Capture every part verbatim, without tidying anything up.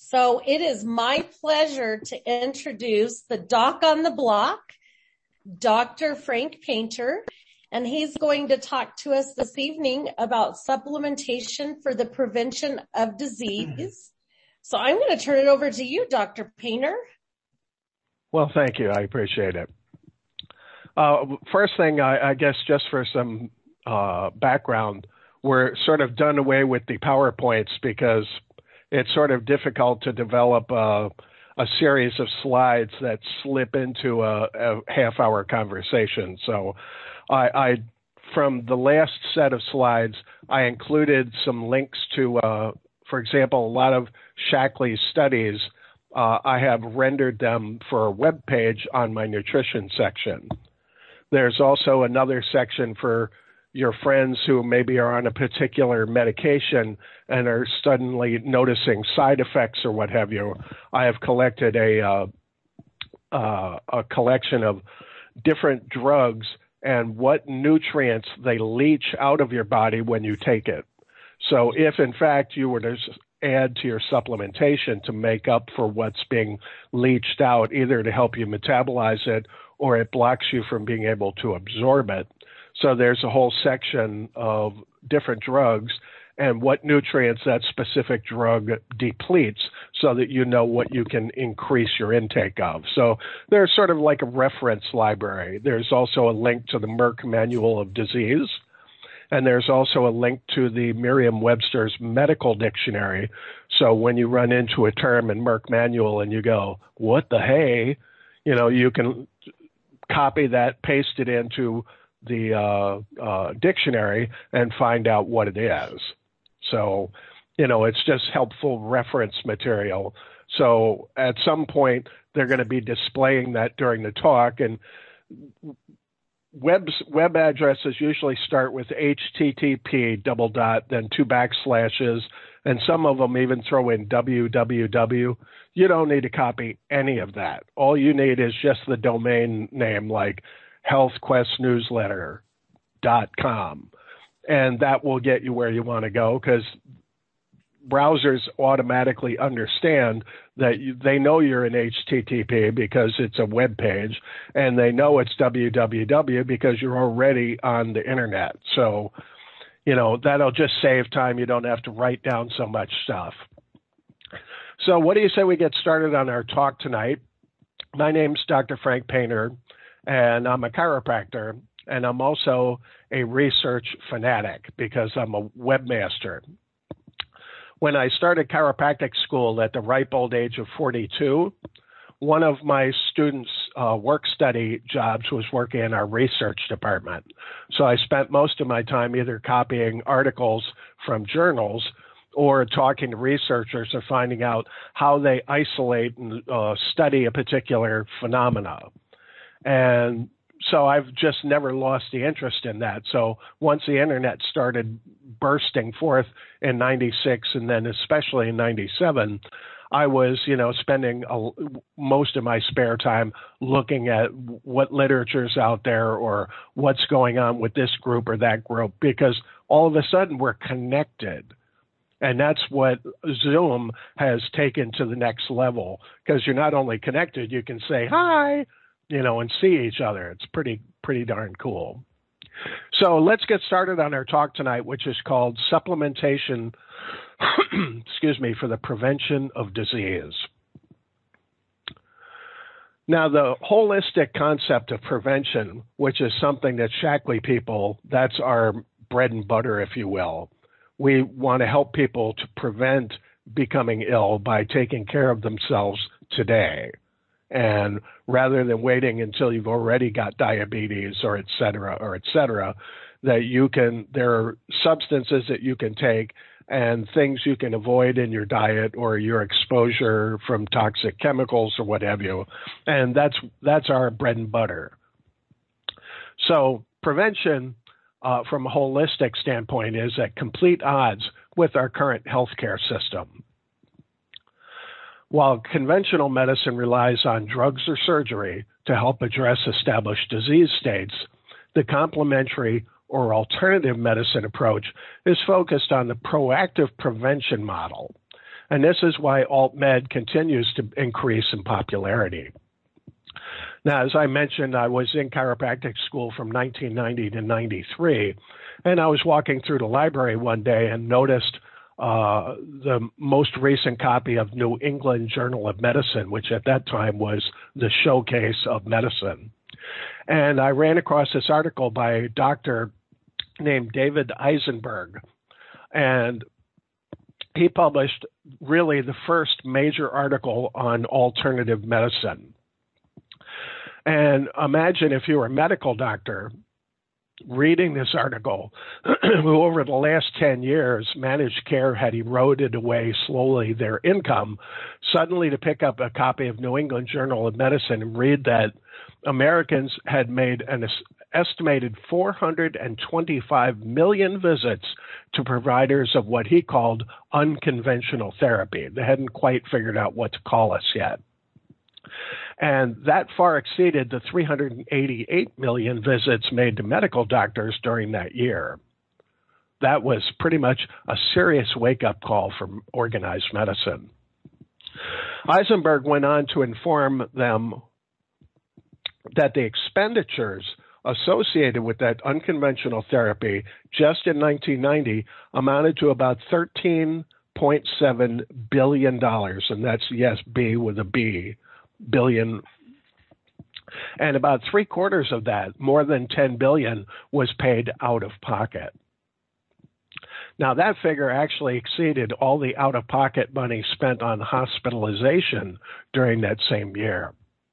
So it is my pleasure to introduce the doc on the block, Doctor Frank Painter, and he's going to talk to us this evening about supplementation for the prevention of disease. So I'm going to turn it over to you, Doctor Painter. Well, thank you. I appreciate it. Uh, first thing, I, I guess just for some uh, background, we're sort of done away with the PowerPoints because it's sort of difficult to develop a, a series of slides that slip into a, a half-hour conversation. So I, I, from the last set of slides, I included some links to, uh, for example, a lot of Shaklee studies. Uh, I have rendered them for a web page on my nutrition section. There's also another section for your friends who maybe are on a particular medication and are suddenly noticing side effects or what have you. I have collected a, uh, uh, a collection of different drugs and what nutrients they leach out of your body when you take it. So if, in fact, you were to add to your supplementation to make up for what's being leached out, either to help you metabolize it or it blocks you from being able to absorb it. So there's a whole section of different drugs and what nutrients that specific drug depletes so that you know what you can increase your intake of. So there's sort of like a reference library. There's also a link to the Merck Manual of Disease. And there's also a link to the Merriam-Webster's Medical Dictionary. So when you run into a term in Merck Manual and you go, what the hey, you know, you can copy that, paste it into the uh, uh, dictionary and find out what it is. So, you know, it's just helpful reference material. So at some point, they're going to be displaying that during the talk. And Web's, web addresses usually start with H T T P double dot, then two backslashes, and some of them even throw in W W W. You don't need to copy any of that. All you need is just the domain name, like health quest newsletter dot com, and that will get you where you want to go because browsers automatically understand that you, they know you're in H T T P because it's a web page, and they know it's W W W because you're already on the internet. So, you know, that'll just save time. You don't have to write down so much stuff. So what do you say we get started on our talk tonight? My name's Doctor Frank Painter, and I'm a chiropractor, and I'm also a research fanatic because I'm a webmaster. When I started chiropractic school at the ripe old age of forty-two, one of my students' uh, work study jobs was working in our research department. So I spent most of my time either copying articles from journals or talking to researchers or finding out how they isolate and uh, study a particular phenomena. And so I've just never lost the interest in that. So once the internet started bursting forth in ninety-six and then especially in ninety-seven, I was, you know, spending a, most of my spare time looking at what literature's out there or what's going on with this group or that group, because all of a sudden we're connected. And that's what Zoom has taken to the next level, because you're not only connected, you can say hi, you know, and see each other. It's pretty, pretty darn cool. So let's get started on our talk tonight, which is called Supplementation, excuse me, for the Prevention of Disease. Now, the holistic concept of prevention, which is something that Shaklee people, that's our bread and butter, if you will. We want to help people to prevent becoming ill by taking care of themselves today. And rather than waiting until you've already got diabetes or et cetera, or et cetera, that you can, there are substances that you can take and things you can avoid in your diet or your exposure from toxic chemicals or what have you. And that's, that's our bread and butter. So prevention, uh, from a holistic standpoint, is at complete odds with our current healthcare system. While conventional medicine relies on drugs or surgery to help address established disease states, the complementary or alternative medicine approach is focused on the proactive prevention model. And this is why alt-med continues to increase in popularity. Now, as I mentioned, I was in chiropractic school from nineteen ninety to ninety-three, and I was walking through the library one day and noticed uh, the most recent copy of New England Journal of Medicine, which at that time was the showcase of medicine. And I ran across this article by a doctor named David Eisenberg, and he published really the first major article on alternative medicine. And imagine if you were a medical doctor reading this article, who over the last ten years, managed care had eroded away slowly their income, suddenly to pick up a copy of New England Journal of Medicine and read that Americans had made an estimated four hundred twenty-five million visits to providers of what he called unconventional therapy. They hadn't quite figured out what to call us yet. And that far exceeded the three hundred eighty-eight million visits made to medical doctors during that year. That was pretty much a serious wake-up call for organized medicine. Eisenberg went on to inform them that the expenditures associated with that unconventional therapy just in nineteen ninety amounted to about thirteen point seven billion dollars, and that's, yes, B with a B, billion. And about three quarters of that, more than ten billion, was paid out of pocket. Now, that figure actually exceeded all the out-of-pocket money spent on hospitalization during that same year.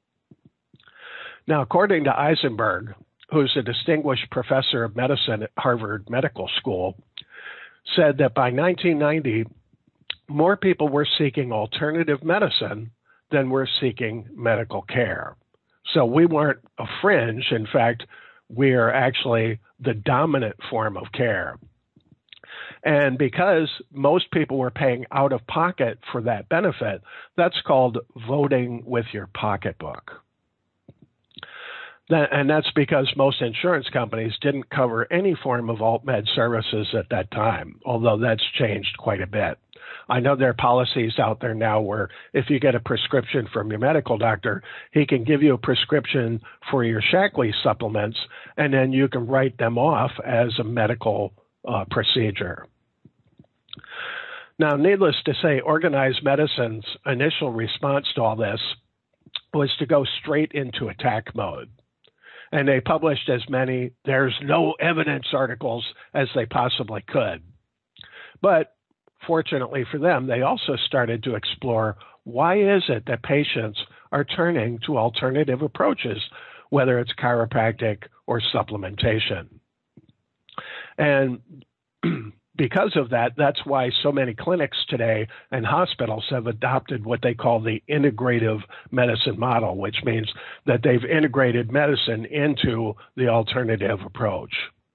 Now, according to Eisenberg, who's a distinguished professor of medicine at Harvard Medical School, said that by nineteen ninety, more people were seeking alternative medicine than were seeking medical care. So we weren't a fringe. In fact, we are actually the dominant form of care. And because most people were paying out of pocket for that benefit, that's called voting with your pocketbook. That, and that's because most insurance companies didn't cover any form of alt-med services at that time, although that's changed quite a bit. I know there are policies out there now where if you get a prescription from your medical doctor, he can give you a prescription for your Shaklee supplements, and then you can write them off as a medical uh, procedure. Now, needless to say, organized medicine's initial response to all this was to go straight into attack mode. And they published as many "there's no evidence" articles as they possibly could. But fortunately for them, they also started to explore why is it that patients are turning to alternative approaches, whether it's chiropractic or supplementation. And because of that, that's why so many clinics today and hospitals have adopted what they call the integrative medicine model, which means that they've integrated medicine into the alternative approach.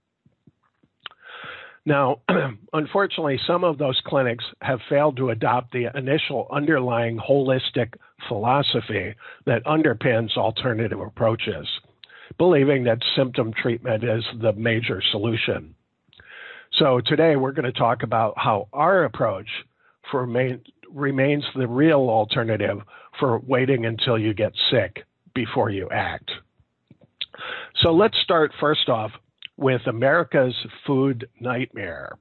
Now, unfortunately, some of those clinics have failed to adopt the initial underlying holistic philosophy that underpins alternative approaches, believing that symptom treatment is the major solution. So today we're going to talk about how our approach for main, remains the real alternative for waiting until you get sick before you act. So let's start first off with America's food nightmare.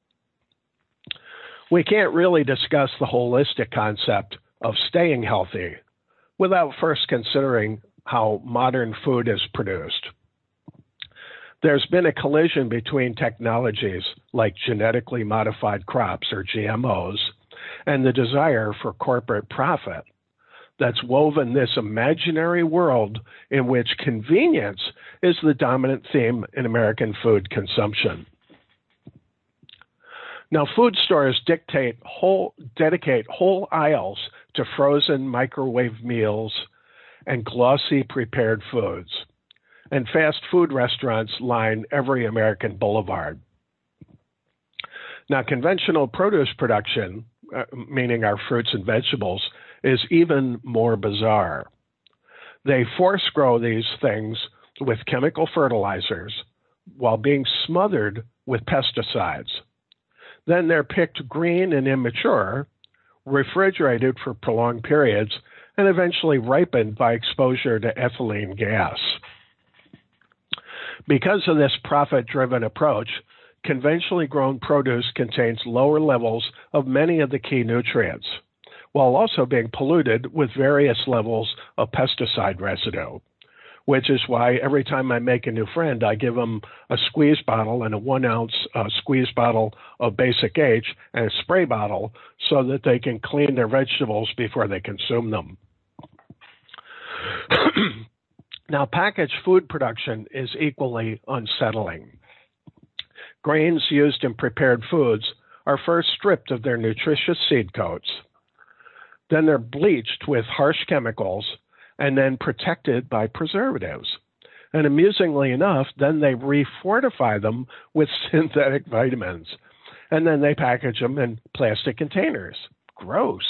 We can't really discuss the holistic concept of staying healthy without first considering how modern food is produced. There's been a collision between technologies like genetically modified crops, or G M Os, and the desire for corporate profit that's woven this imaginary world in which convenience is the dominant theme in American food consumption. Now, food stores dictate whole, dedicate whole aisles to frozen microwave meals and glossy prepared foods, and fast food restaurants line every American boulevard. Now, conventional produce production, uh, meaning our fruits and vegetables, is even more bizarre. They force grow these things with chemical fertilizers while being smothered with pesticides. Then they're picked green and immature, refrigerated for prolonged periods, and eventually ripened by exposure to ethylene gas. Because of this profit-driven approach, conventionally grown produce contains lower levels of many of the key nutrients, while also being polluted with various levels of pesticide residue, which is why every time I make a new friend, I give them a squeeze bottle and a one-ounce uh, squeeze bottle of Basic H and a spray bottle so that they can clean their vegetables before they consume them. Now, packaged food production is equally unsettling. Grains used in prepared foods are first stripped of their nutritious seed coats. Then they're bleached with harsh chemicals and then protected by preservatives. And amusingly enough, then they refortify them with synthetic vitamins. And then they package them in plastic containers. Gross.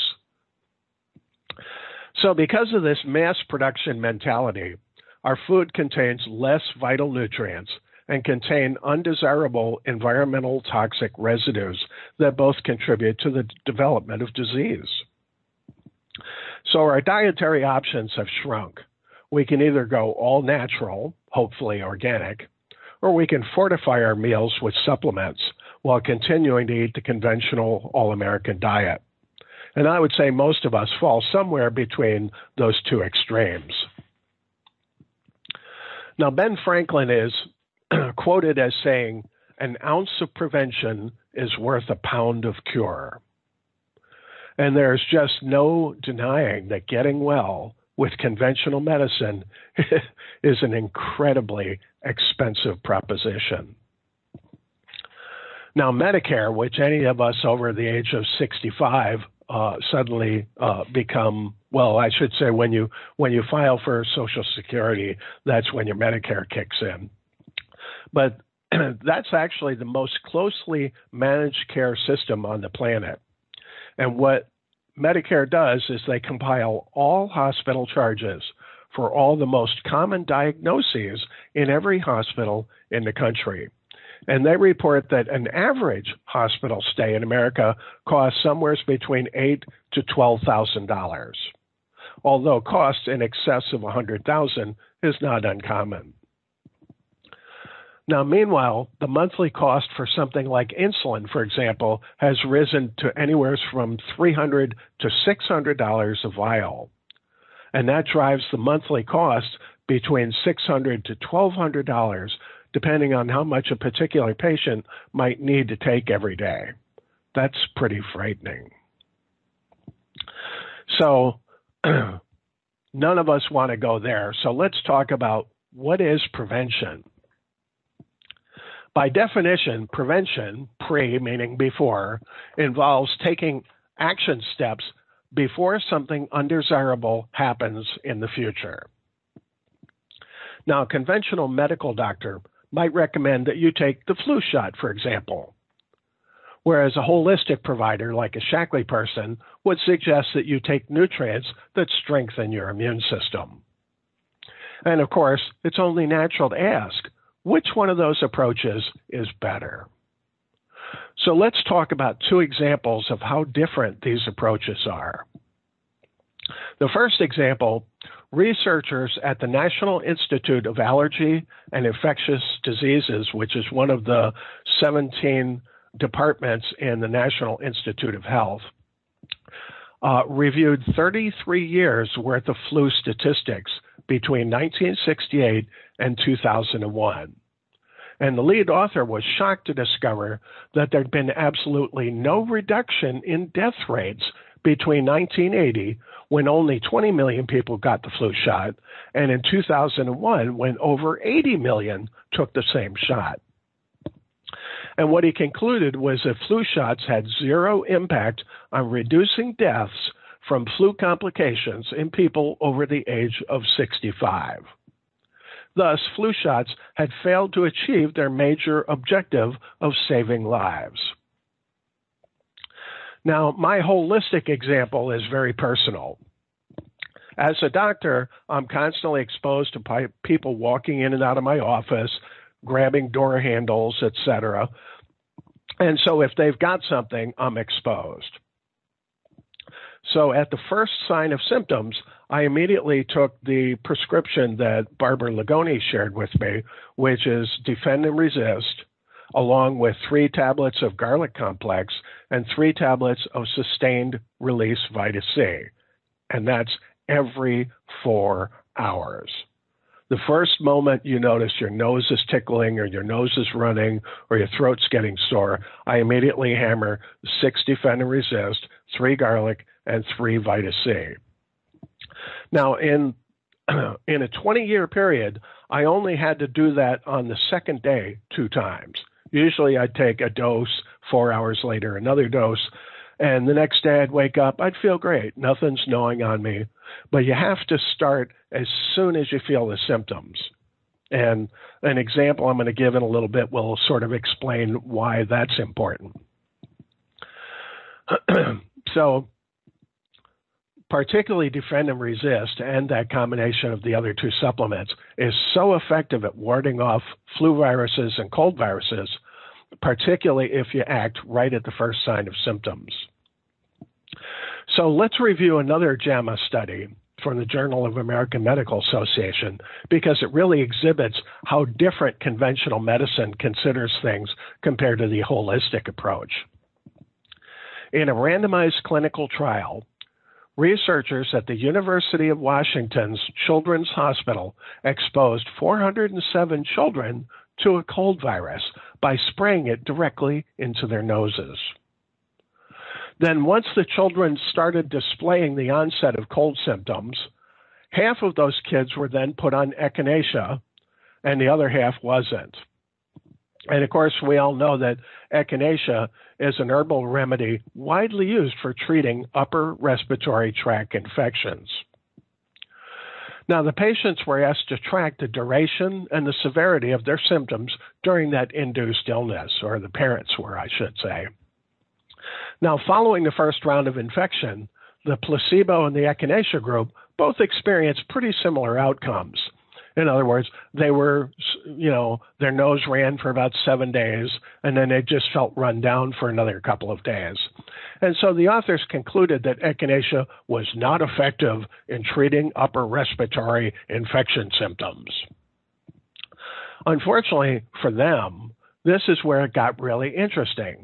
So because of this mass production mentality, our food contains less vital nutrients and contain undesirable environmental toxic residues that both contribute to the development of disease. So our dietary options have shrunk. We can either go all natural, hopefully organic, or we can fortify our meals with supplements while continuing to eat the conventional all-American diet. And I would say most of us fall somewhere between those two extremes. Now, Ben Franklin is quoted as saying, "An ounce of prevention is worth a pound of cure." And there's just no denying that getting well with conventional medicine is an incredibly expensive proposition. Now, Medicare, which any of us over the age of sixty-five uh, suddenly uh, become, well, I should say when you when you file for Social Security, that's when your Medicare kicks in. But that's actually the most closely managed care system on the planet. And what Medicare does is they compile all hospital charges for all the most common diagnoses in every hospital in the country. And they report that an average hospital stay in America costs somewhere between eight thousand to twelve thousand dollars, although costs in excess of one hundred thousand dollars is not uncommon. Now, meanwhile, the monthly cost for something like insulin, for example, has risen to anywhere from three hundred dollars to six hundred dollars a vial. And that drives the monthly cost between six hundred dollars to twelve hundred dollars, depending on how much a particular patient might need to take every day. That's pretty frightening. So none of us want to go there. So let's talk about what is prevention. By definition, prevention, pre meaning before, involves taking action steps before something undesirable happens in the future. Now, a conventional medical doctor might recommend that you take the flu shot, for example, whereas a holistic provider like a Shaklee person would suggest that you take nutrients that strengthen your immune system. And of course, it's only natural to ask, which one of those approaches is better? So let's talk about two examples of how different these approaches are. The first example, researchers at the National Institute of Allergy and Infectious Diseases, which is one of the seventeen departments in the National Institute of Health, uh, reviewed thirty-three years worth of flu statistics between nineteen sixty-eight and two thousand one. And the lead author was shocked to discover that there'd been absolutely no reduction in death rates between nineteen eighty, when only twenty million people got the flu shot, and in two thousand one, when over eighty million took the same shot. And what he concluded was that flu shots had zero impact on reducing deaths from flu complications in people over the age of sixty-five. Thus, flu shots had failed to achieve their major objective of saving lives. Now, my holistic example is very personal. As a doctor, I'm constantly exposed to people walking in and out of my office, grabbing door handles, et cetera. And so if they've got something, I'm exposed. So at the first sign of symptoms, I immediately took the prescription that Barbara Lagoni shared with me, which is Defend and Resist, along with three tablets of garlic complex and three tablets of sustained release Vita C. And that's every four hours. The first moment you notice your nose is tickling or your nose is running or your throat's getting sore, I immediately hammer six Defend and Resist, three garlic, and three Vita C. Now, in in a twenty-year period, I only had to do that on the second day two times. Usually I'd take a dose, four hours later another dose, and the next day I'd wake up, I'd feel great. Nothing's gnawing on me. But you have to start as soon as you feel the symptoms. And an example I'm going to give in a little bit will sort of explain why that's important. So, particularly Defend and Resist and that combination of the other two supplements is so effective at warding off flu viruses and cold viruses, particularly if you act right at the first sign of symptoms. So let's review another JAMA study from the Journal of American Medical Association because it really exhibits how different conventional medicine considers things compared to the holistic approach. In a randomized clinical trial, researchers at the University of Washington's Children's Hospital exposed four hundred seven children to a cold virus by spraying it directly into their noses. Then once the children started displaying the onset of cold symptoms, half of those kids were then put on echinacea and the other half wasn't. And of course, we all know that echinacea is an herbal remedy widely used for treating upper respiratory tract infections. Now, the patients were asked to track the duration and the severity of their symptoms during that induced illness, or the parents were, I should say. Now, following the first round of infection, the placebo and the echinacea group both experienced pretty similar outcomes. In other words, they were, you know, their nose ran for about seven days, and then they just felt run down for another couple of days. And so the authors concluded that echinacea was not effective in treating upper respiratory infection symptoms. Unfortunately for them, this is where it got really interesting.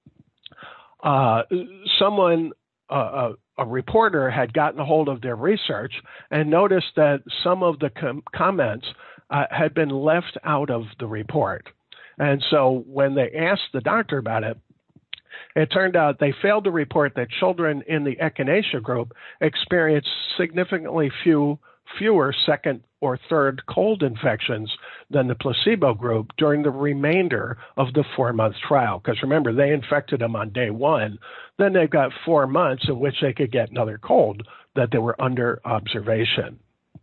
Uh, someone, uh, a, a reporter had gotten a hold of their research and noticed that some of the com- comments uh, had been left out of the report. And so when they asked the doctor about it, it turned out they failed to report that children in the echinacea group experienced significantly few, fewer second or third cold infections than the placebo group during the remainder of the four-month trial. Because remember, they infected them on day one. Then they've got four months in which they could get another cold that they were under observation.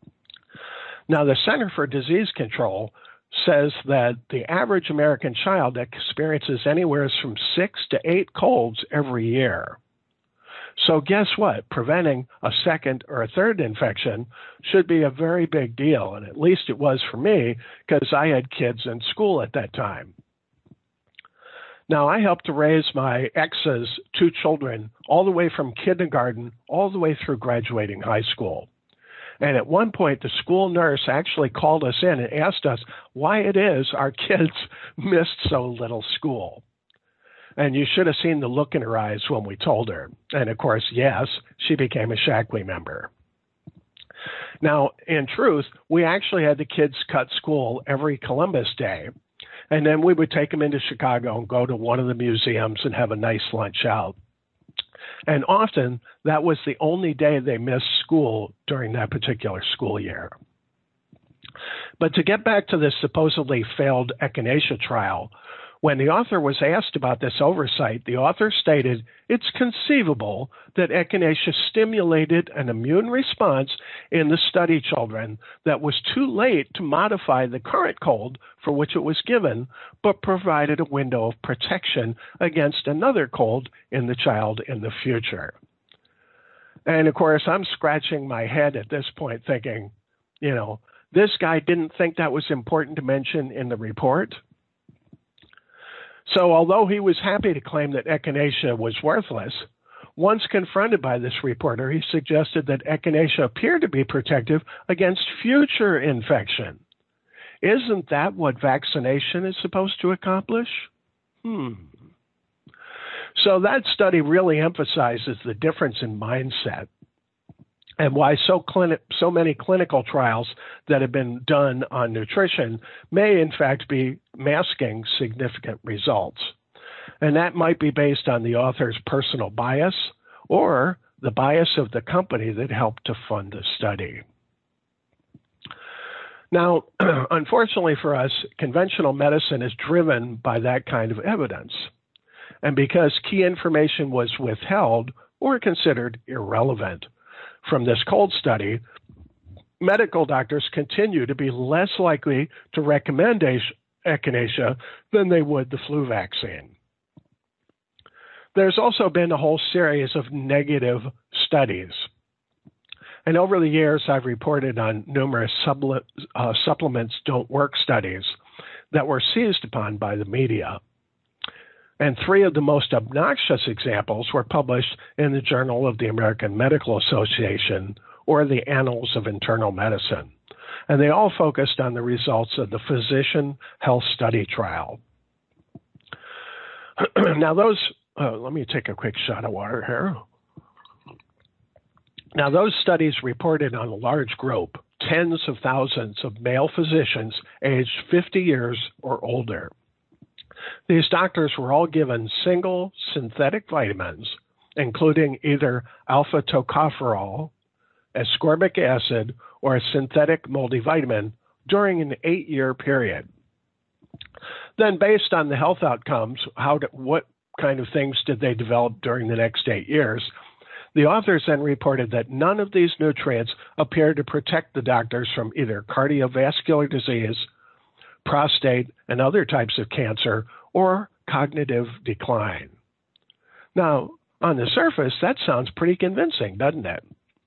Now, the Center for Disease Control says that the average American child experiences anywhere from six to eight colds every year. So guess what? Preventing a second or a third infection should be a very big deal, and at least it was for me because I had kids in school at that time. Now, I helped to raise my ex's two children all the way from kindergarten all the way through graduating high school. And at one point, the school nurse actually called us in and asked us why it is our kids missed so little school. And you should have seen the look in her eyes when we told her. And of course, yes, she became a Shaklee member. Now, in truth, we actually had the kids cut school every Columbus Day. And then we would take them into Chicago and go to one of the museums and have a nice lunch out. And often, that was the only day they missed school during that particular school year. But to get back to this supposedly failed echinacea trial, when the author was asked about this oversight, the author stated it's conceivable that echinacea stimulated an immune response in the study children that was too late to modify the current cold for which it was given, but provided a window of protection against another cold in the child in the future. And of course, I'm scratching my head at this point thinking, you know, this guy didn't think that was important to mention in the report. So although he was happy to claim that echinacea was worthless, Once confronted by this reporter, he suggested that echinacea appeared to be protective against future infection. Isn't that what vaccination is supposed to accomplish? Hmm. So that study really emphasizes the difference in mindset and why so, clini- so many clinical trials that have been done on nutrition may in fact be masking significant results. And that might be based on the author's personal bias or the bias of the company that helped to fund the study. Now, unfortunately for us, conventional medicine is driven by that kind of evidence. And because key information was withheld or considered irrelevant from this cold study, medical doctors continue to be less likely to recommend echinacea than they would the flu vaccine. There's also been a whole series of negative studies. And over the years, I've reported on numerous subli- uh, supplements don't work studies that were seized upon by the media. And three of the most obnoxious examples were published in the Journal of the American Medical Association or the Annals of Internal Medicine. And they all focused on the results of the Physician Health Study Trial. Now those, uh, let me take a quick shot of water here. Now those studies reported on a large group, tens of thousands of male physicians aged fifty years or older. These doctors were all given single synthetic vitamins, including either alpha tocopherol, ascorbic acid, or a synthetic multivitamin during an eight-year period. Then, based on the health outcomes, how to, what kind of things did they develop during the next eight years? The authors then reported that none of these nutrients appeared to protect the doctors from either cardiovascular disease, prostate, and other types of cancer, or cognitive decline. Now, on the surface, that sounds pretty convincing, doesn't it?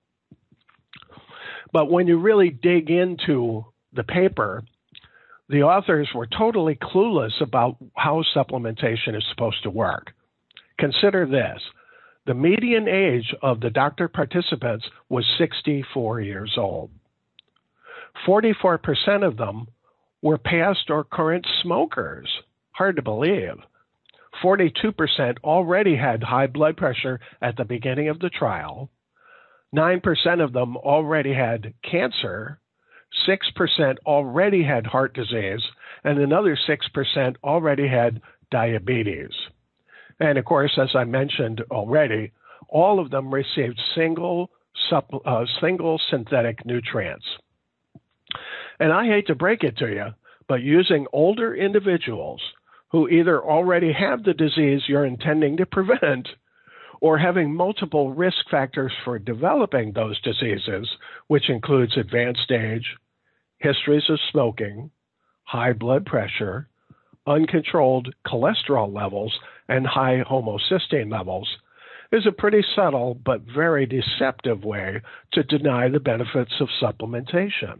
But when you really dig into the paper, the authors were totally clueless about how supplementation is supposed to work. Consider this. The median age of the doctor participants was sixty-four years old. forty-four percent of them were past or current smokers. Hard to believe. forty-two percent already had high blood pressure at the beginning of the trial. nine percent of them already had cancer. six percent already had heart disease. And another six percent already had diabetes. And of course, as I mentioned already, all of them received single, supp- uh, single synthetic nutrients. And I hate to break it to you, but using older individuals who either already have the disease you're intending to prevent or having multiple risk factors for developing those diseases, which includes advanced age, histories of smoking, high blood pressure, uncontrolled cholesterol levels, and high homocysteine levels, is a pretty subtle but very deceptive way to deny the benefits of supplementation.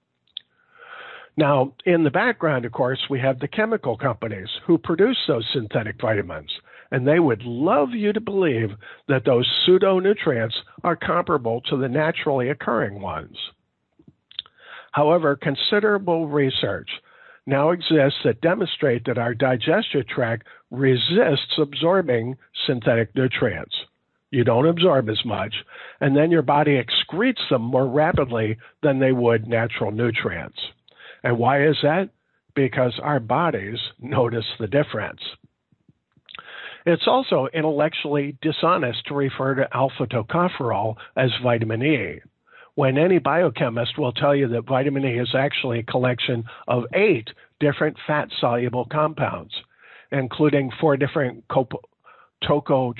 Now, in the background, of course, we have the chemical companies who produce those synthetic vitamins, and they would love you to believe that those pseudo-nutrients are comparable to the naturally occurring ones. However, considerable research now exists that demonstrate that our digestive tract resists absorbing synthetic nutrients. You don't absorb as much, and then your body excretes them more rapidly than they would natural nutrients. And why is that? Because our bodies notice the difference. It's also intellectually dishonest to refer to alpha tocopherol as vitamin E, when any biochemist will tell you that vitamin E is actually a collection of eight different fat-soluble compounds, including four different copo, toco,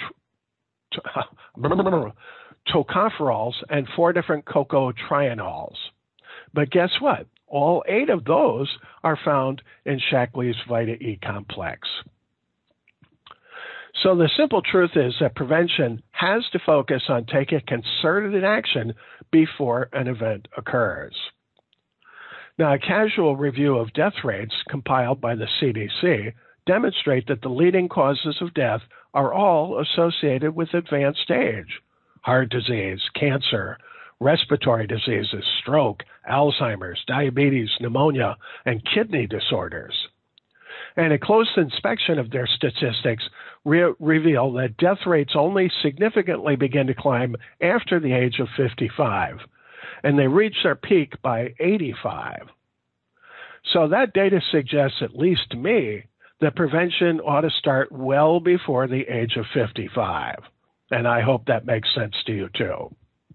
tocopherols and four different cocotrienols. But guess what? All eight of those are found in Shaklee's Vita E complex. So the simple truth is that prevention has to focus on taking concerted action before an event occurs. Now, a casual review of death rates compiled by the C D C demonstrate that the leading causes of death are all associated with advanced age: heart disease, cancer, respiratory diseases, stroke, Alzheimer's, diabetes, pneumonia, and kidney disorders. And a close inspection of their statistics re- reveal that death rates only significantly begin to climb after the age of fifty-five, and they reach their peak by eighty-five. So that data suggests, at least to me, that prevention ought to start well before the age of fifty-five. And I hope that makes sense to you too.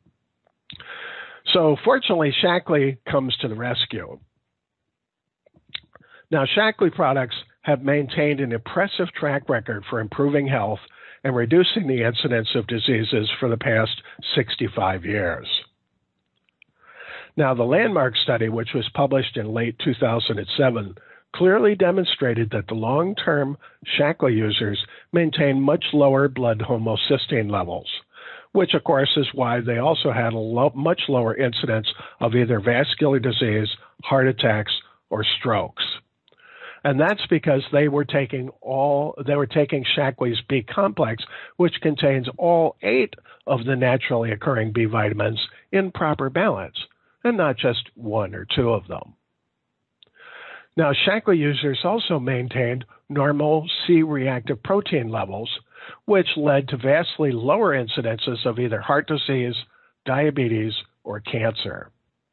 So fortunately, Shaklee comes to the rescue. Now, Shaklee products have maintained an impressive track record for improving health and reducing the incidence of diseases for the past sixty-five years. Now, the Landmark study, which was published in late two thousand seven, clearly demonstrated that the long-term Shaklee users maintain much lower blood homocysteine levels, which, of course, is why they also had a lo- much lower incidence of either vascular disease, heart attacks, or strokes. And that's because they were taking all they were taking Shaklee's B complex, which contains all eight of the naturally occurring B vitamins in proper balance, and not just one or two of them. Now, Shaklee users also maintained normal C-reactive protein levels, which led to vastly lower incidences of either heart disease, diabetes, or cancer.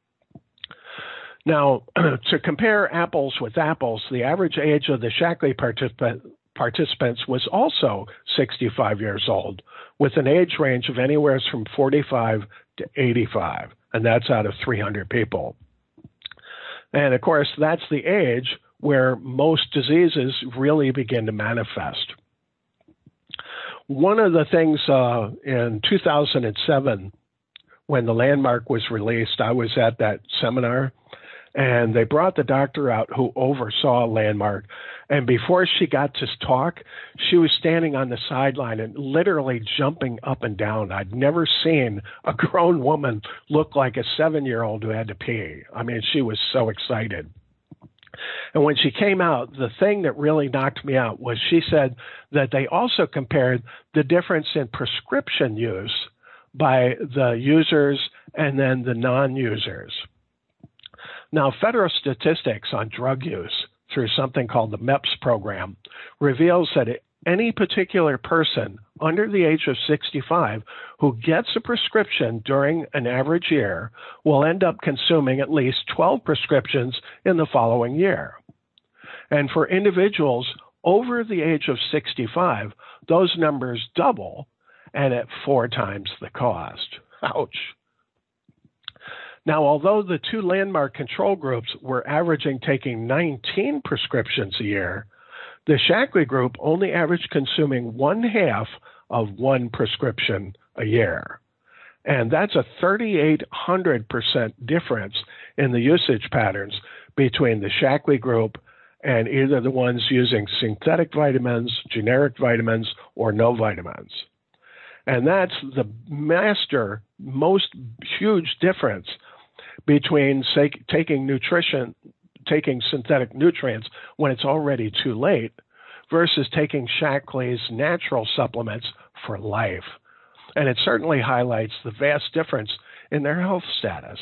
Now, to compare apples with apples, the average age of the Shaklee participant, participants was also sixty-five years old, with an age range of anywhere from forty-five to eighty-five, and that's out of three hundred people. And of course, that's the age where most diseases really begin to manifest. One of the things uh, in two thousand seven, when the Landmark was released, I was at that seminar, and they brought the doctor out who oversaw Landmark. And before she got to talk, she was standing on the sideline and literally jumping up and down. I'd never seen a grown woman look like a seven-year-old who had to pee. I mean, she was so excited. And when she came out, the thing that really knocked me out was she said that they also compared the difference in prescription use by the users and then the non-users. Now, federal statistics on drug use through something called the MEPS program reveals that any particular person under the age of sixty-five who gets a prescription during an average year will end up consuming at least twelve prescriptions in the following year. And for individuals over the age of sixty-five, those numbers double and at four times the cost. Ouch. Now, although the two Landmark control groups were averaging taking nineteen prescriptions a year, the Shaklee group only averaged consuming one half of one prescription a year. And that's a three thousand eight hundred percent difference in the usage patterns between the Shaklee group and either the ones using synthetic vitamins, generic vitamins, or no vitamins. And that's the master, most huge difference between say, taking nutrition, taking synthetic nutrients when it's already too late versus taking Shaklee's natural supplements for life. And it certainly highlights the vast difference in their health status.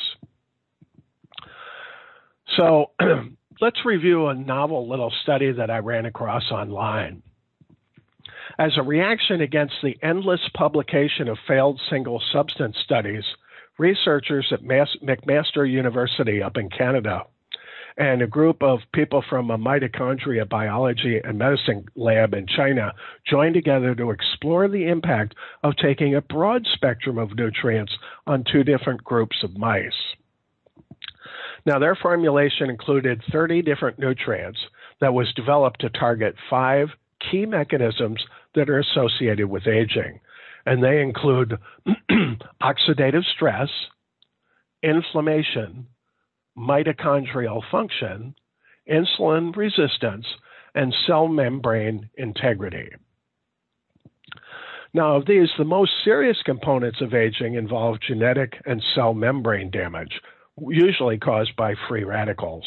So let's review a novel little study that I ran across online. As a reaction against the endless publication of failed single substance studies, researchers at Mass- McMaster University up in Canada and a group of people from a mitochondria biology and medicine lab in China joined together to explore the impact of taking a broad spectrum of nutrients on two different groups of mice. Now, their formulation included thirty different nutrients that was developed to target five key mechanisms that are associated with aging. And they include oxidative stress, inflammation, mitochondrial function, insulin resistance, and cell membrane integrity. Now, of these, the most serious components of aging involve genetic and cell membrane damage, usually caused by free radicals.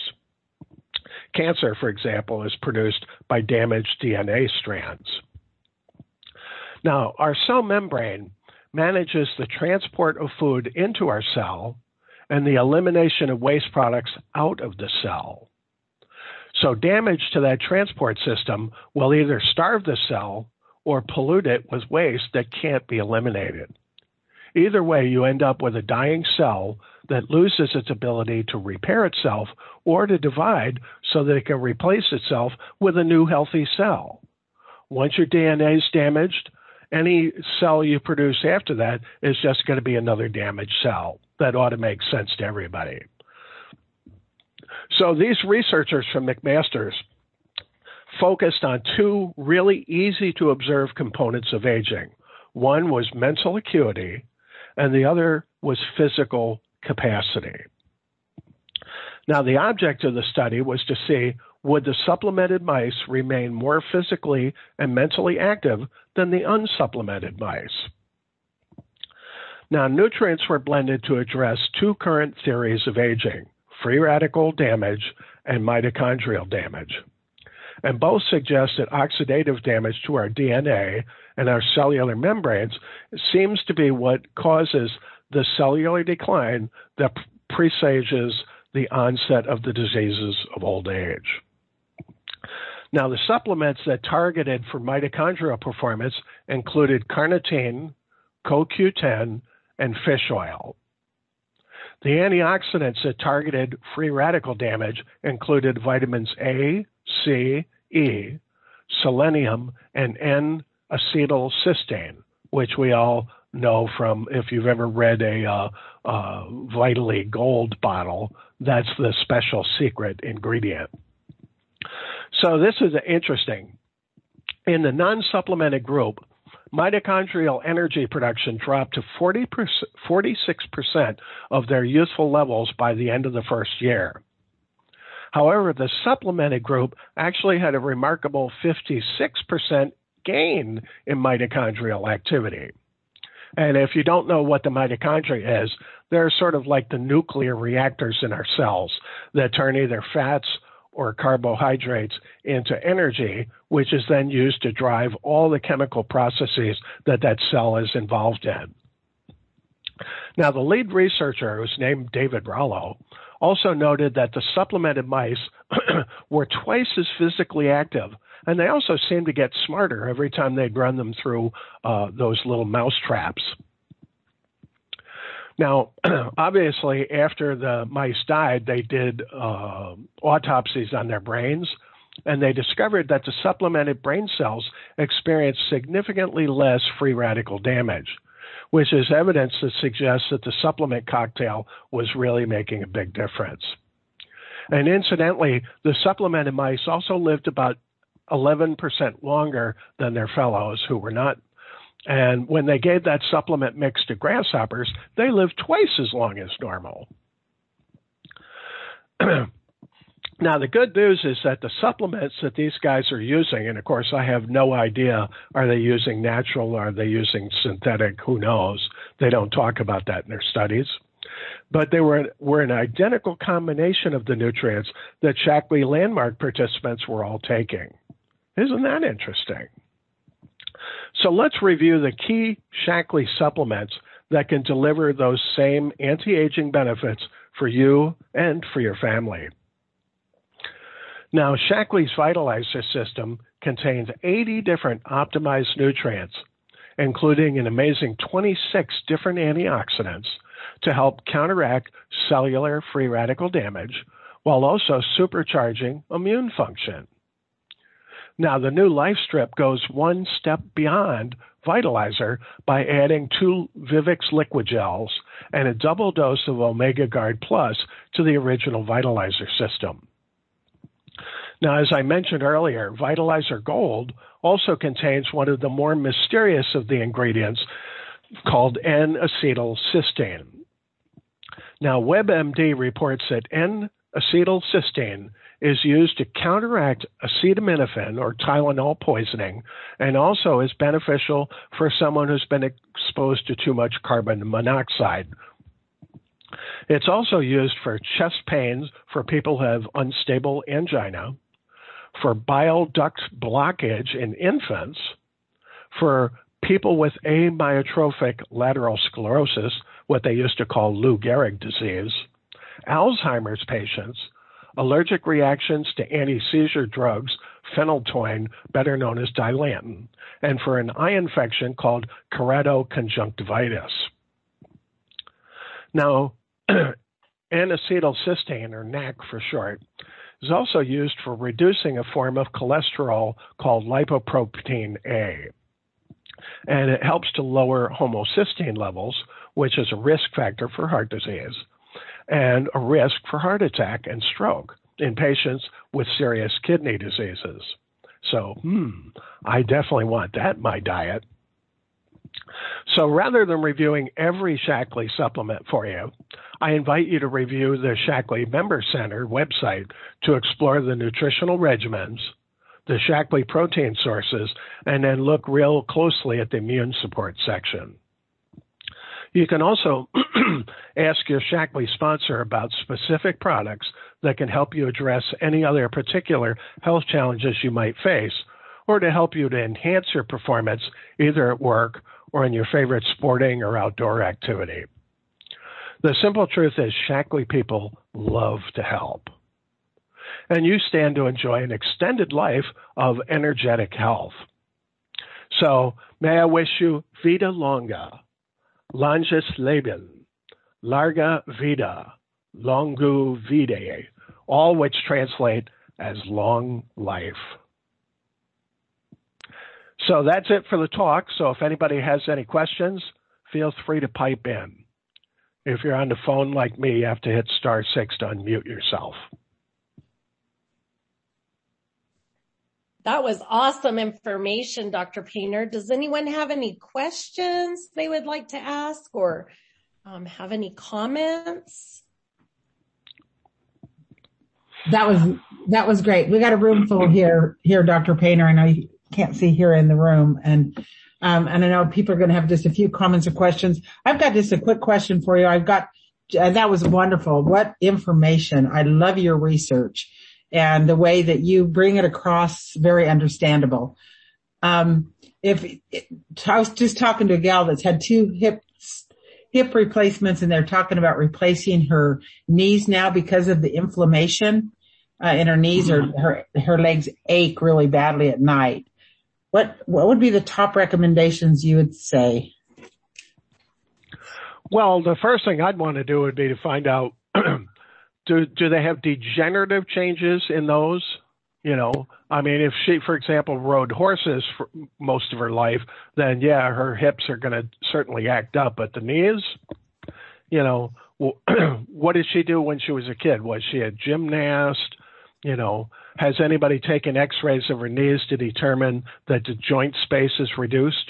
Cancer, for example, is produced by damaged D N A strands. Now, our cell membrane manages the transport of food into our cell and the elimination of waste products out of the cell. So damage to that transport system will either starve the cell or pollute it with waste that can't be eliminated. Either way, you end up with a dying cell that loses its ability to repair itself or to divide so that it can replace itself with a new healthy cell. Once your D N A is damaged, any cell you produce after that is just going to be another damaged cell. That ought to make sense to everybody. So these researchers from McMaster's focused on two really easy to observe components of aging. One was mental acuity, and the other was physical capacity. Now, the object of the study was to see, would the supplemented mice remain more physically and mentally active than the unsupplemented mice? Now, nutrients were blended to address two current theories of aging, free radical damage and mitochondrial damage. And both suggest that oxidative damage to our D N A and our cellular membranes seems to be what causes the cellular decline that presages the onset of the diseases of old age. Now, the supplements that targeted for mitochondrial performance included carnitine, C O Q ten, and fish oil. The antioxidants that targeted free radical damage included vitamins A, C, E, selenium, and N-acetylcysteine, which we all know from if you've ever read a uh, uh, Vitally Gold bottle, that's the special secret ingredient. So this is interesting. In the non-supplemented group, mitochondrial energy production dropped to forty percent, forty-six percent of their youthful levels by the end of the first year. However, the supplemented group actually had a remarkable fifty-six percent gain in mitochondrial activity. And if you don't know what the mitochondria is, they're sort of like the nuclear reactors in our cells that turn either fats or carbohydrates into energy, which is then used to drive all the chemical processes that that cell is involved in. Now, the lead researcher, who's named David Rollo, also noted that the supplemented mice were twice as physically active, and they also seemed to get smarter every time they'd run them through uh, those little mouse traps. Now, obviously, after the mice died, they did uh, autopsies on their brains, and they discovered that the supplemented brain cells experienced significantly less free radical damage, which is evidence that suggests that the supplement cocktail was really making a big difference. And incidentally, the supplemented mice also lived about eleven percent longer than their fellows who were not. And when they gave that supplement mix to grasshoppers, they lived twice as long as normal. Now, the good news is that the supplements that these guys are using, and of course I have no idea, are they using natural, are they using synthetic, who knows? They don't talk about that in their studies. But they were, were an identical combination of the nutrients that Shaklee Landmark participants were all taking. Isn't that interesting? So let's review the key Shaklee supplements that can deliver those same anti-aging benefits for you and for your family. Now, Shaklee's Vitalizer system contains eighty different optimized nutrients, including an amazing twenty-six different antioxidants to help counteract cellular free radical damage while also supercharging immune function. Now, the new Life Strip goes one step beyond Vitalizer by adding two Vivix liquid gels and a double dose of Omega Guard Plus to the original Vitalizer system. Now, as I mentioned earlier, Vitalizer Gold also contains one of the more mysterious of the ingredients called N-acetylcysteine. Now, WebMD reports that N-acetylcysteine is used to counteract acetaminophen or Tylenol poisoning and also is beneficial for someone who's been exposed to too much carbon monoxide. It's also used for chest pains for people who have unstable angina, for bile duct blockage in infants, for people with amyotrophic lateral sclerosis, what they used to call Lou Gehrig disease, Alzheimer's patients, allergic reactions to anti-seizure drugs, phenytoin, better known as Dilantin, and for an eye infection called keratoconjunctivitis. Now, N-acetylcysteine, or N A C for short, is also used for reducing a form of cholesterol called lipoprotein A. And it helps to lower homocysteine levels, which is a risk factor for heart disease, and a risk for heart attack and stroke in patients with serious kidney diseases. So, hmm, I definitely want that in my diet. So rather than reviewing every Shaklee supplement for you, I invite you to review the Shaklee Member Center website to explore the nutritional regimens, the Shaklee protein sources, and then look real closely at the immune support section. You can also ask your Shaklee sponsor about specific products that can help you address any other particular health challenges you might face, or to help you to enhance your performance either at work or in your favorite sporting or outdoor activity. The simple truth is Shaklee people love to help. And you stand to enjoy an extended life of energetic health. So may I wish you Vida Longa, Langes Leben, Larga Vida, Longu Vitae, all which translate as long life. So that's it for the talk. So if anybody has any questions, feel free to pipe in. If you're on the phone like me, you have to hit star six to unmute yourself. That was awesome information, Doctor Painter. Does anyone have any questions they would like to ask or um, have any comments? That was that was great. We got a room full here, here, Doctor Painter. I know you can't see here in the room, and um, and I know people are going to have just a few comments or questions. I've got just a quick question for you. I've got uh, that was wonderful. What information! I love your research and the way that you bring it across, very understandable. Um, if I was just talking to a gal that's had two hips, hip replacements, and they're talking about replacing her knees now because of the inflammation uh, in her knees, or her her legs ache really badly at night. What what would be the top recommendations you would say? Well, the first thing I'd want to do would be to find out. Do do they have degenerative changes in those? You know, I mean, if she, for example, rode horses for most of her life, then yeah, her hips are going to certainly act up. But the knees, you know, well, what did she do when she was a kid? Was she a gymnast? You know, has anybody taken x-rays of her knees to determine that the joint space is reduced?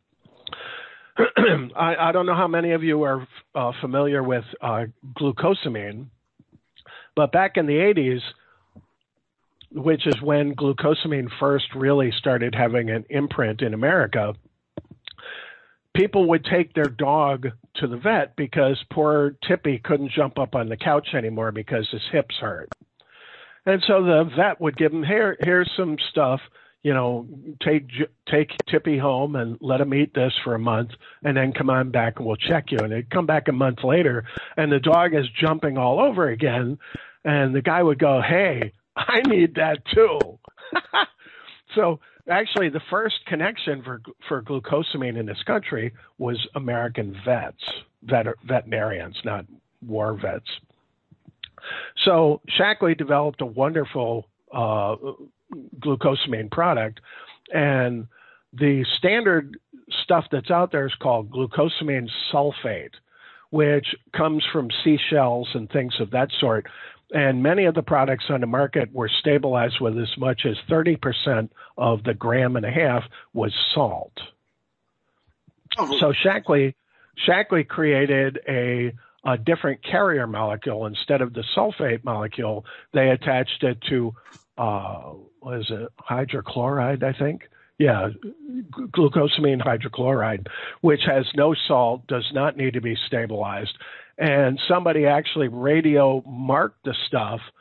I, I don't know how many of you are uh, familiar with uh, glucosamine. But back in the eighties, which is when glucosamine first really started having an imprint in America, people would take their dog to the vet because poor Tippy couldn't jump up on the couch anymore because his hips hurt. And so the vet would give him, here, here's some stuff, you know, take take Tippy home and let him eat this for a month, and then come on back and we'll check you. And they'd come back a month later, and the dog is jumping all over again, and the guy would go, hey, I need that too. So actually the first connection for for glucosamine in this country was American vets, vet, veterinarians, not war vets. So Shaklee developed a wonderful uh, glucosamine product, and the standard stuff that's out there is called glucosamine sulfate, which comes from seashells and things of that sort. And many of the products on the market were stabilized with as much as thirty percent of the gram and a half was salt. Oh. So Shaklee, Shaklee created a a different carrier molecule. Instead of the sulfate molecule, they attached it to, uh, what is it, hydrochloride, I think? Yeah, glucosamine hydrochloride, which has no salt, does not need to be stabilized. And somebody actually radio marked the stuff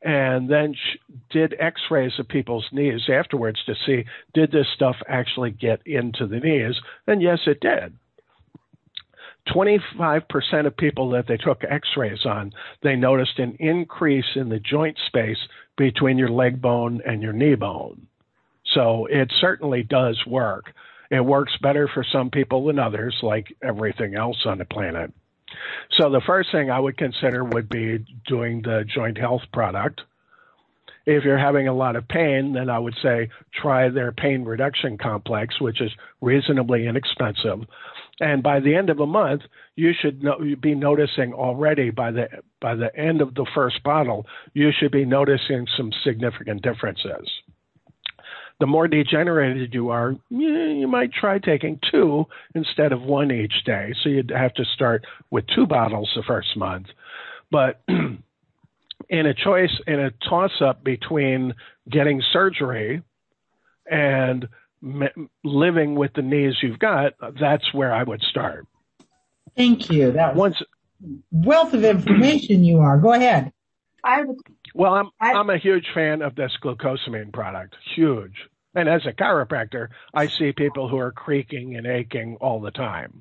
and then sh- did x-rays of people's knees afterwards to see, did this stuff actually get into the knees? And yes, it did. twenty-five percent of people that they took x-rays on, they noticed an increase in the joint space between your leg bone and your knee bone. So it certainly does work. It works better for some people than others, like everything else on the planet. So the first thing I would consider would be doing the joint health product. If you're having a lot of pain, then I would say try their pain reduction complex, which is reasonably inexpensive. And by the end of a month, you should no, be noticing already by the by the end of the first bottle, you should be noticing some significant differences. The more degenerated you are, you might try taking two instead of one each day. So you'd have to start with two bottles the first month. But in a choice, in a toss-up between getting surgery and m- living with the knees you've got, that's where I would start. Thank you. That was Once, wealth of information you are. Go ahead. I have a, well, I'm I, I'm a huge fan of this glucosamine product. Huge. And as a chiropractor, I see people who are creaking and aching all the time.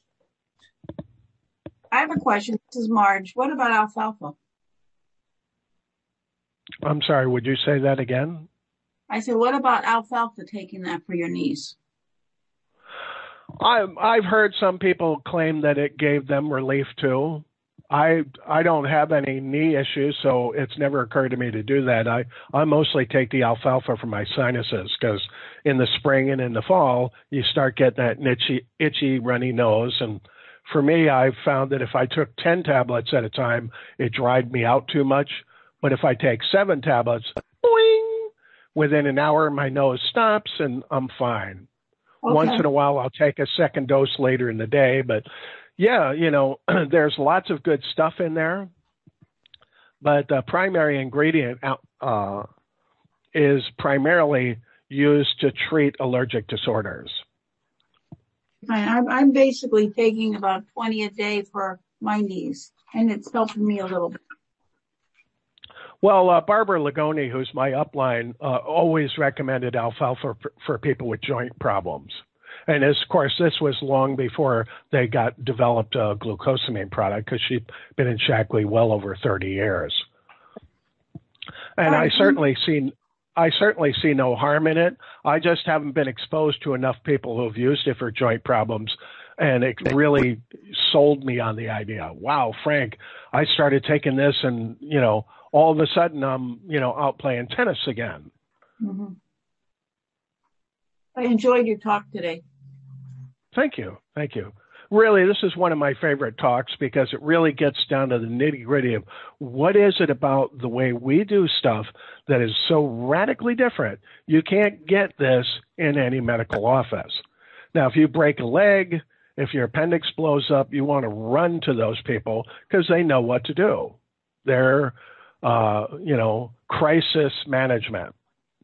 I have a question. This is Marge. What about alfalfa? I'm sorry, would you say that again? I said, what about alfalfa, taking that for your knees? I, I've heard some people claim that it gave them relief too. I I don't have any knee issues, so it's never occurred to me to do that. I, I mostly take the alfalfa for my sinuses because in the spring and in the fall, you start getting that itchy, itchy, runny nose. And for me, I've found that if I took ten tablets at a time, it dried me out too much. But if I take seven tablets, boing, within an hour, my nose stops and I'm fine. Okay. Once in a while, I'll take a second dose later in the day, but yeah, you know, there's lots of good stuff in there, but the primary ingredient uh, is primarily used to treat allergic disorders. I'm, I'm basically taking about twenty a day for my knees, and it's helping me a little bit. Well, uh, Barbara Lagoni, who's my upline, uh, always recommended alfalfa for, for people with joint problems. And as, of course, this was long before they got developed a glucosamine product because she'd been in Shaklee well over thirty years. And I certainly see, I certainly see no harm in it. I just haven't been exposed to enough people who have used it for joint problems. And it really sold me on the idea. Wow, Frank, I started taking this and, you know, all of a sudden I'm, you know, out playing tennis again. Mm-hmm. I enjoyed your talk today. Thank you. Thank you. Really, this is one of my favorite talks because it really gets down to the nitty gritty of what is it about the way we do stuff that is so radically different. You can't get this in any medical office. Now, if you break a leg, if your appendix blows up, you want to run to those people because they know what to do. They're, uh, you know, crisis management.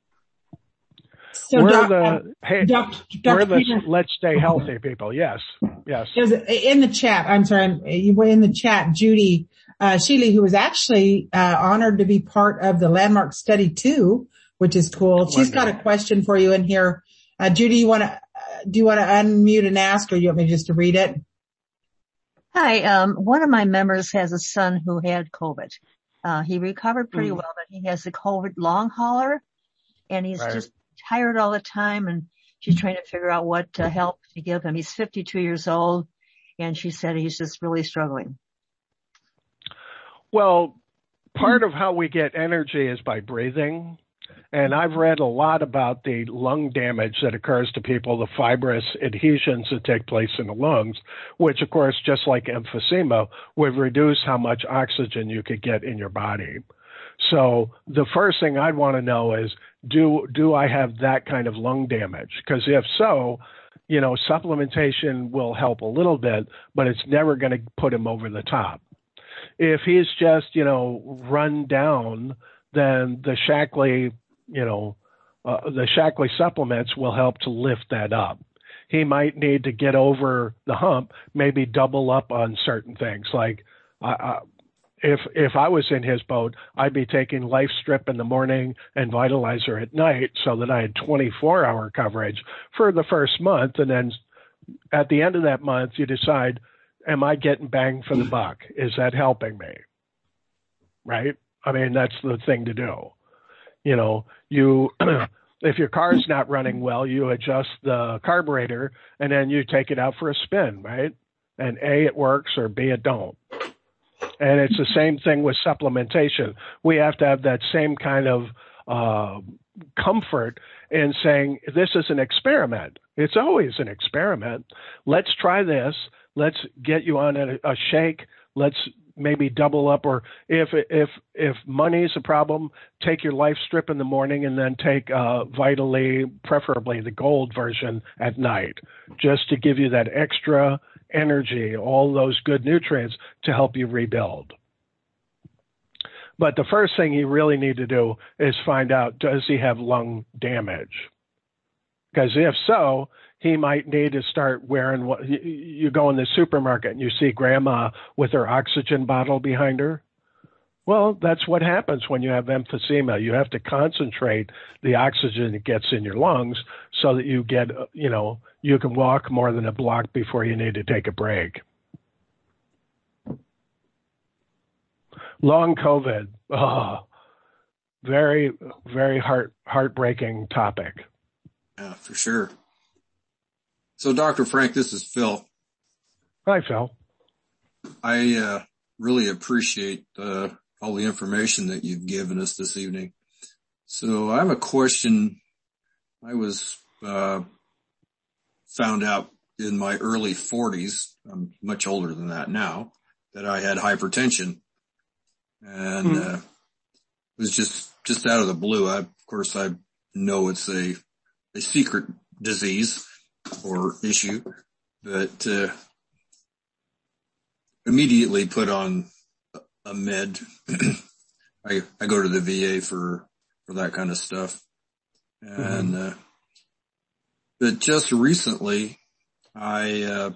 So we're doc, the hey, Doctor we're the Peter, let's stay healthy people. Yes, yes. In the chat, I'm sorry, you were in the chat, Judy uh, Shealy, who was actually uh, honored to be part of the Landmark Study two, which is cool. Wonderful. She's got a question for you in here. Uh, Judy, you want to uh, do you want to unmute and ask, or do you want me just to read it? Hi, um, one of my members has a son who had COVID. Uh, he recovered pretty mm. well, but he has the COVID long hauler, and he's right. just tired all the time, and she's trying to figure out what uh, help to give him. He's fifty-two years old, and she said he's just really struggling. Well, part of how we get energy is by breathing. And I've read a lot about the lung damage that occurs to people, the fibrous adhesions that take place in the lungs, which, of course, just like emphysema, would reduce how much oxygen you could get in your body. So the first thing I'd want to know is, do do I have that kind of lung damage? Because if so, you know, supplementation will help a little bit, but it's never going to put him over the top. If he's just, you know, run down, then the Shaklee, you know, uh, the Shaklee supplements will help to lift that up. He might need to get over the hump, maybe double up on certain things. Like, uh, if if I was in his boat, I'd be taking Life Strip in the morning and Vitalizer at night so that I had twenty-four hour coverage for the first month. And then at the end of that month, you decide, am I getting bang for the buck? Is that helping me? Right? I mean, that's the thing to do. You know, you if your car's not running well, you adjust the carburetor and then you take it out for a spin, right? And A, it works, or B, it don't. And it's the same thing with supplementation. We have to have that same kind of uh, comfort in saying, this is an experiment. It's always an experiment. Let's try this. Let's get you on a, a shake. Let's maybe double up, or if if if money is a problem, take your Life Strip in the morning and then take uh, Vitally, preferably the gold version, at night, just to give you that extra energy, all those good nutrients to help you rebuild. But the first thing you really need to do is find out, does he have lung damage? Because if so, he might need to start wearing what you go in the supermarket and you see grandma with her oxygen bottle behind her. Well, that's what happens when you have emphysema. You have to concentrate the oxygen that gets in your lungs so that you get, you know, you can walk more than a block before you need to take a break. Long COVID. Oh, very, very heart heartbreaking topic. Yeah, for sure. So, Doctor Frank, this is Phil. Hi, Phil. I uh, really appreciate uh, all the information that you've given us this evening. So I have a question. I was uh, found out in my early forties, I'm much older than that now, that I had hypertension. And mm-hmm. uh, it was just, just out of the blue. I, of course, I know it's a, a secret disease or issue, but uh, immediately put on a med. I I go to the V A for for that kind of stuff, and mm-hmm. uh, but just recently I uh,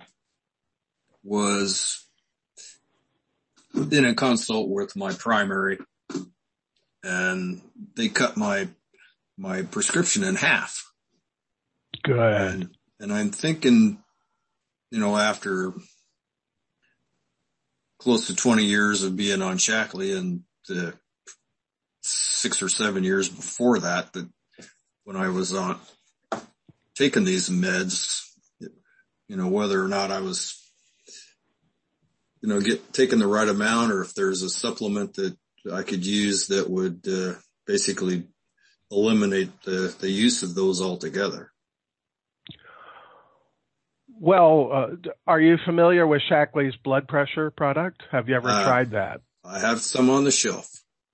was in a consult with my primary, and they cut my my prescription in half. Good. And, and I'm thinking, you know, after close to twenty years of being on Shaklee and the six or seven years before that, that when I was on taking these meds, you know, whether or not I was, you know, get taking the right amount, or if there's a supplement that I could use that would uh, basically eliminate the, the use of those altogether. Well, uh, are you familiar with Shaklee's blood pressure product? Have you ever uh, tried that? I have some on the shelf.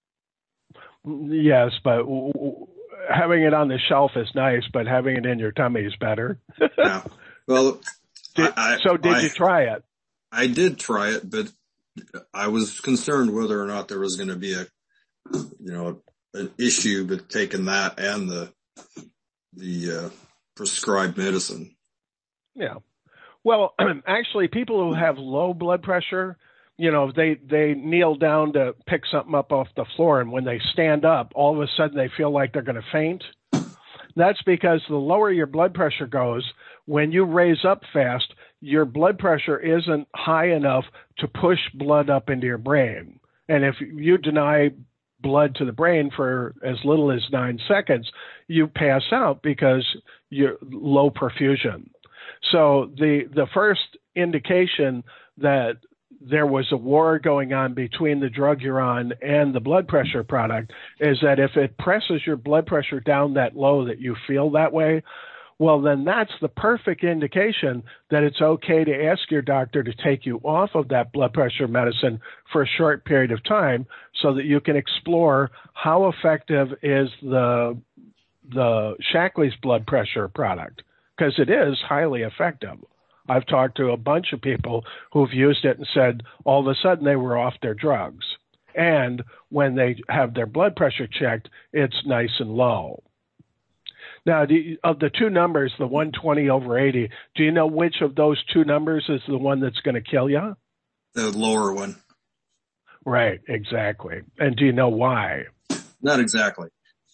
Yes, but w- w- having it on the shelf is nice, but having it in your tummy is better. Yeah. Well, did, I, so did I, you try it? I did try it, but I was concerned whether or not there was going to be a, you know, an issue with taking that and the the uh, prescribed medicine. Yeah. Well, actually, people who have low blood pressure, you know, they, they kneel down to pick something up off the floor, and when they stand up, all of a sudden they feel like they're going to faint. That's because the lower your blood pressure goes, when you raise up fast, your blood pressure isn't high enough to push blood up into your brain. And if you deny blood to the brain for as little as nine seconds, you pass out because you're low perfusion. So the the first indication that there was a war going on between the drug you're on and the blood pressure product is that if it presses your blood pressure down that low that you feel that way, well, then that's the perfect indication that it's okay to ask your doctor to take you off of that blood pressure medicine for a short period of time so that you can explore how effective is the the Shaklee's blood pressure product. Because it is highly effective. I've talked to a bunch of people who've used it and said all of a sudden they were off their drugs. And when they have their blood pressure checked, it's nice and low. Now, do you, of the two numbers, the one twenty over eighty, do you know which of those two numbers is the one that's going to kill you? The lower one. Right, exactly. And do you know why? Not exactly.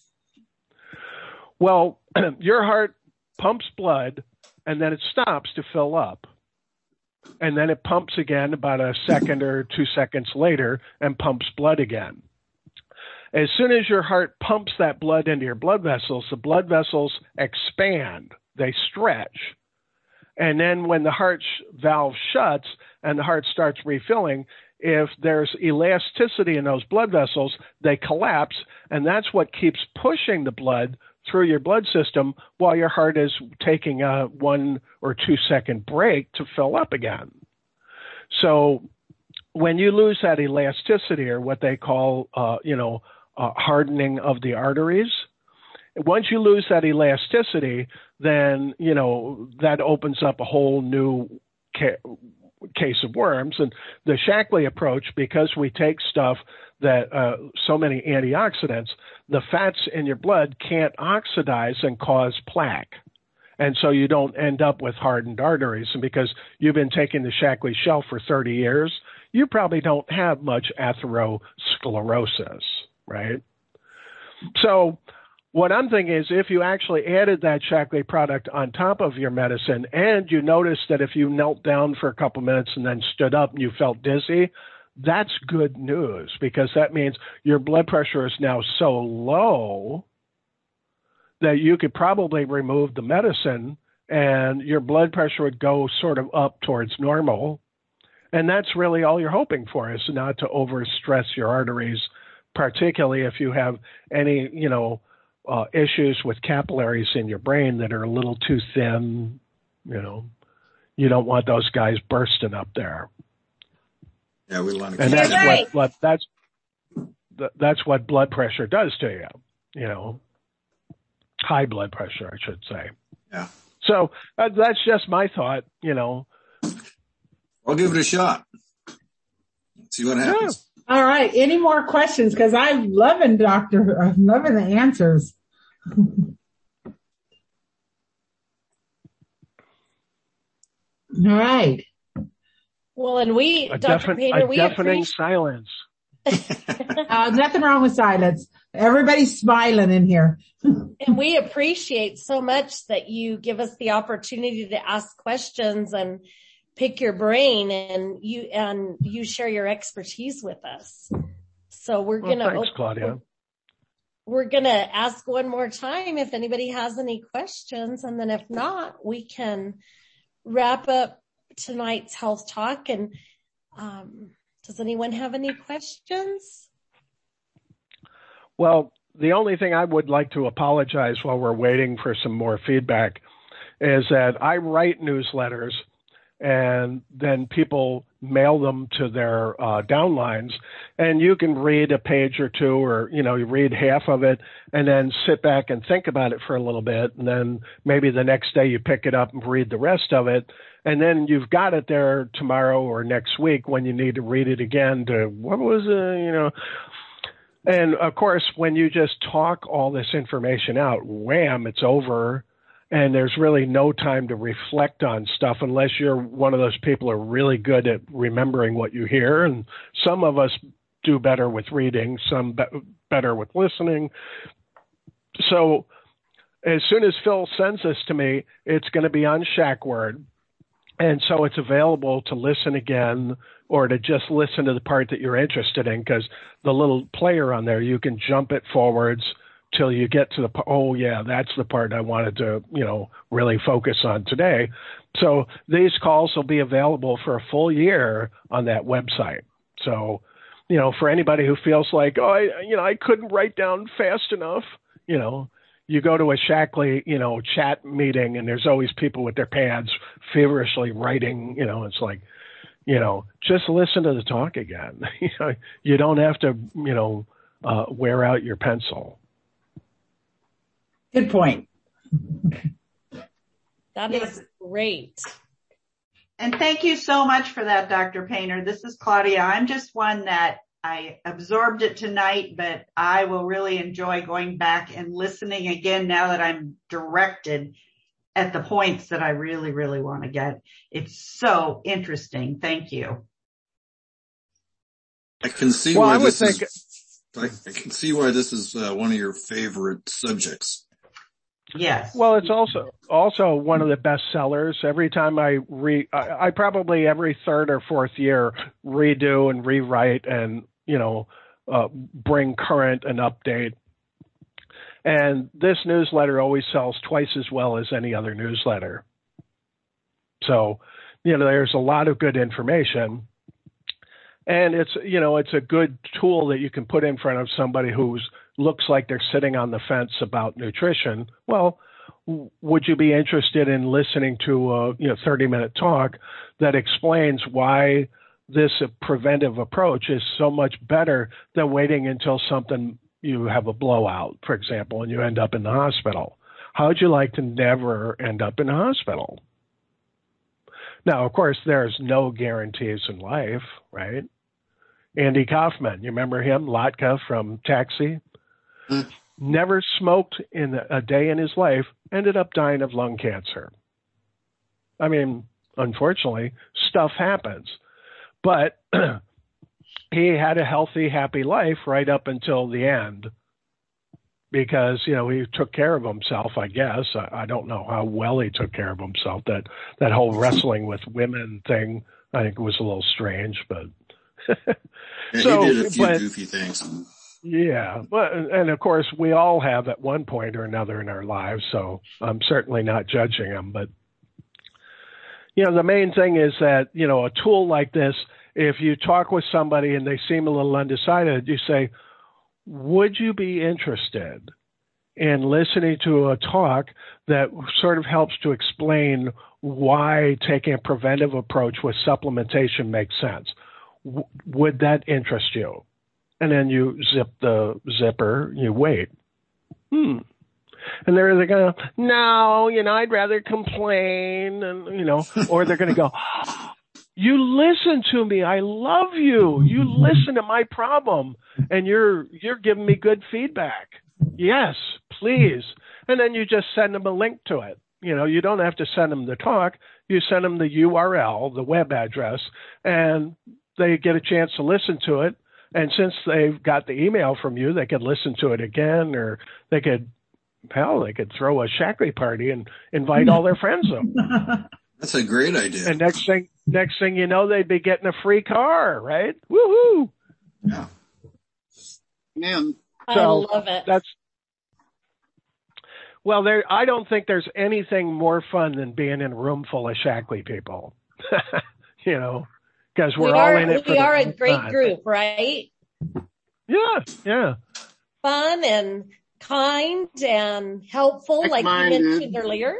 Well, your heart pumps blood and then it stops to fill up. And then it pumps again about a second or two seconds later and pumps blood again. As soon as your heart pumps that blood into your blood vessels, the blood vessels expand, they stretch. And then when the heart sh- valve shuts and the heart starts refilling, if there's elasticity in those blood vessels, they collapse, and that's what keeps pushing the blood through your blood system while your heart is taking a one or two second break to fill up again. So when you lose that elasticity, or what they call, uh, you know, uh, hardening of the arteries, once you lose that elasticity, then, you know, that opens up a whole new ca- case of worms. And the Shaklee approach, because we take stuff that uh, so many antioxidants, the fats in your blood can't oxidize and cause plaque. And so you don't end up with hardened arteries. And because you've been taking the Shaklee shelf for thirty years, you probably don't have much atherosclerosis, right? So what I'm thinking is, if you actually added that Shaklee product on top of your medicine, and you noticed that if you knelt down for a couple minutes and then stood up and you felt dizzy, that's good news, because that means your blood pressure is now so low that you could probably remove the medicine and your blood pressure would go sort of up towards normal. And that's really all you're hoping for, is not to overstress your arteries, particularly if you have any, you know, uh, issues with capillaries in your brain that are a little too thin. You know, you don't want those guys bursting up there. Yeah, we want to. And that's right. what blood, that's that's what blood pressure does to you. You know, high blood pressure, I should say. Yeah. So uh, that's just my thought. You know, I'll give it a shot. See what happens. Yeah. All right. Any more questions? Because I'm loving Doctor I'm loving the answers. All right. Well, and we, a, Doctor defin- Painter, a we deafening appreciate. silence. uh, nothing wrong with silence. Everybody's smiling in here. And we appreciate so much that you give us the opportunity to ask questions and pick your brain, and you and you share your expertise with us. So we're Well, gonna thanks, open, Claudia. We're gonna ask one more time if anybody has any questions, and then if not, we can wrap up tonight's health talk. And um, does anyone have any questions? Well, the only thing I would like to apologize while we're waiting for some more feedback is that I write newsletters and then people mail them to their uh, downlines, and you can read a page or two, or, you know, you read half of it and then sit back and think about it for a little bit. And then maybe the next day you pick it up and read the rest of it. And then you've got it there tomorrow or next week when you need to read it again to, what was it, you know. And of course, when you just talk all this information out, wham, it's over. And there's really no time to reflect on stuff unless you're one of those people who are really good at remembering what you hear. And some of us do better with reading, some be- better with listening. So as soon as Phil sends this to me, it's going to be on ShackWord. And so it's available to listen again or to just listen to the part that you're interested in, because the little player on there, you can jump it forwards till you get to the, oh yeah, that's the part I wanted to, you know, really focus on today. So these calls will be available for a full year on that website. So, you know, for anybody who feels like, oh, I, you know, I couldn't write down fast enough, you know, you go to a Shaklee, you know, chat meeting, and there's always people with their pads feverishly writing, you know, it's like, you know, just listen to the talk again. You know, you don't have to, you know, uh, wear out your pencil. Good point. That Yes. is great. And thank you so much for that, Doctor Painter. This is Claudia. I'm just one that I absorbed it tonight, but I will really enjoy going back and listening again now that I'm directed at the points that I really, really want to get. It's so interesting. Thank you. I can see well, why I would this think, is, I, I can see why this is uh, one of your favorite subjects. Yes. well, it's also, also one of the best sellers. Every time I re, I, I probably every third or fourth year redo and rewrite and, you know, uh, bring current and update. And this newsletter always sells twice as well as any other newsletter. So, you know, there's a lot of good information. And it's, you know, it's a good tool that you can put in front of somebody who looks like they're sitting on the fence about nutrition. Well, w- would you be interested in listening to a, you know, thirty minute talk that explains why this preventive approach is so much better than waiting until something, you have a blowout, for example, and you end up in the hospital? How would you like to never end up in the hospital? Now, of course, there's no guarantees in life, right? Andy Kaufman, you remember him, Latka from Taxi? Mm. Never smoked in a day in his life, ended up dying of lung cancer. I mean, unfortunately, stuff happens. But he had a healthy, happy life right up until the end because, you know, he took care of himself, I guess. I, I don't know how well he took care of himself. That, that whole wrestling with women thing, I think was a little strange, but. Yeah, so, he did a few but, goofy things. Yeah. But, and of course, we all have at one point or another in our lives, so I'm certainly not judging him. But, you know, the main thing is that, you know, a tool like this, if you talk with somebody and they seem a little undecided, you say, would you be interested in listening to a talk that sort of helps to explain why taking a preventive approach with supplementation makes sense? W- would that interest you? And then you zip the zipper, you wait. Hmm. And they're, they're going to, no, you know, I'd rather complain, and, you know, or they're going to go, you listen to me. I love you. You listen to my problem and you're, you're giving me good feedback. Yes, please. And then you just send them a link to it. You know, you don't have to send them the talk. You send them the U R L, the web address, and they get a chance to listen to it. And since they've got the email from you, they could listen to it again, or they could, hell, they could throw a Shaklee party and invite all their friends over. That's a great idea. And next thing, next thing you know, they'd be getting a free car, right? Woohoo! Yeah. Man. I So love it. that's, well, there, I don't think there's anything more fun than being in a room full of Shaklee people, you know, because we're we all are, in it for we the are a same great time. group, right? Yeah, yeah. Fun and kind and helpful, like you Like-minded. mentioned earlier.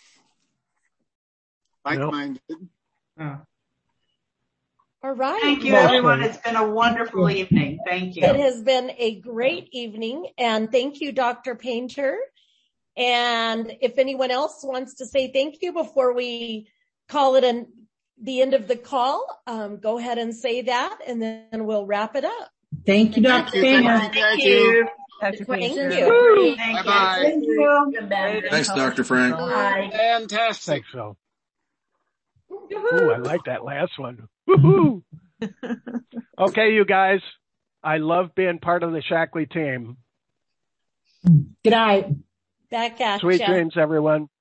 Like-minded. Oh. All right. Thank you, Well, everyone. sure. It's been a wonderful evening. Thank you. It has been a great evening, and thank you, Doctor Painter. And if anyone else wants to say thank you before we call it an, the end of the call, um, go ahead and say that, and then we'll wrap it up. Thank you, Doctor Thank you. Painter. Thank you. Thank you. Doctor Thank Painter. you. Thank Bye-bye. Thank you. Thanks, Doctor Frank. Bye. Fantastic. Thanks, Phil. Ooh, I like that last one. Woohoo! Okay, you guys. I love being part of the Shaklee team. Good night. Back at Sweet ya. dreams, everyone.